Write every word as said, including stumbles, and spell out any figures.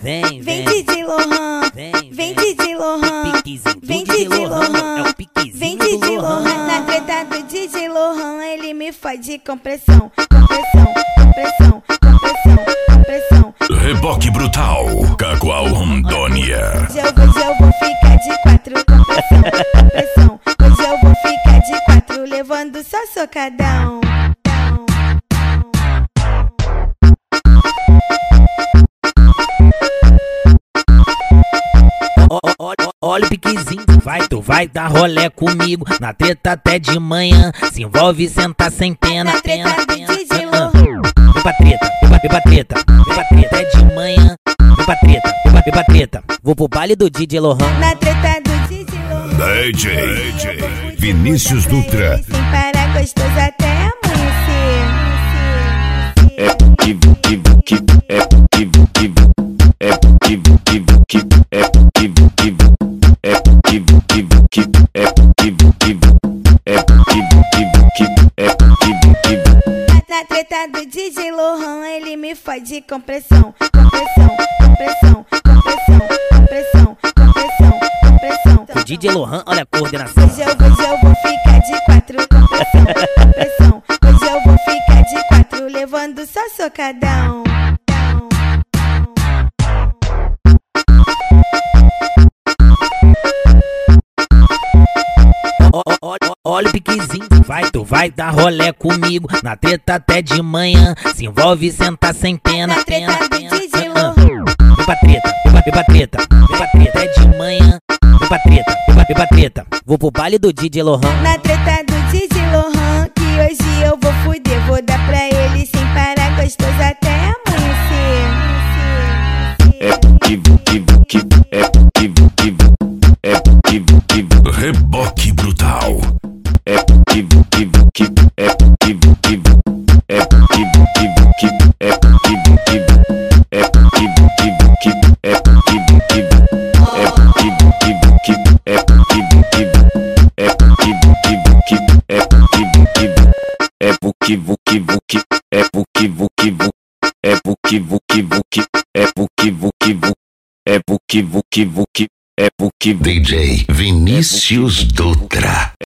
Vem, vem DJ Lohan, vem DJ Lohan, vem DJ Lohan, vem DJ Lohan. Na treta do D J Lohan, ele me fode com pressão, com pressão, com pressão, com pressão, com pressão. Reboque brutal, Cacoal Rondônia. Hoje eu, hoje eu vou ficar de quatro com pressão, com pressão. Hoje eu vou ficar de quatro levando só socadão. Olha o piquezinho, vai, tu vai dar rolé comigo. Na treta até de manhã, se envolve, senta sem pena. Na treta do D J Lohan. Vem pra treta, vem pra, vem pra treta, vem pra treta é de manhã. Vem pra treta, vem pra, vem pra treta. Vou pro baile do D J Lohan. Na treta do D J Lohan. D J, D J Vinícius Dutra. Sem parar gostoso até amanhecer. É que que que é que que é que que que é que que é que que que é que que é que que é que. Na treta do D J Lohan, ele me fode com pressão, com pressão, com pressão, com pressão, com pressão, com pressão, com pressão. O D J Lohan, olha a coordenação. Hoje eu, hoje eu vou ficar de quatro com pressão, com pressão. Hoje eu vou ficar de quatro levando só socadão. Olha o piquezinho, vai, tu vai dar rolé comigo. Na treta até de manhã, se envolve, senta sem pena. Na treta do D J Lohan. Vem pra treta, vem pra, vem pra treta, vem pra treta é de manhã. Vem pra treta, vem pra, vem pra treta. Vou pro baile do D J Lohan. Na treta do D J Lohan, que hoje eu vou fuder. Vou dar pra ele sem parar gostoso até amanhecer. É que que que é que que é que que. Reboque brutal. É que que que é que que é que que é que que é que que é que que é que que é que é que é é buki buki buki é buki buki buki é buki buki buki é buki buki buki é buki buki buki é buki D J Vinícius Dutra.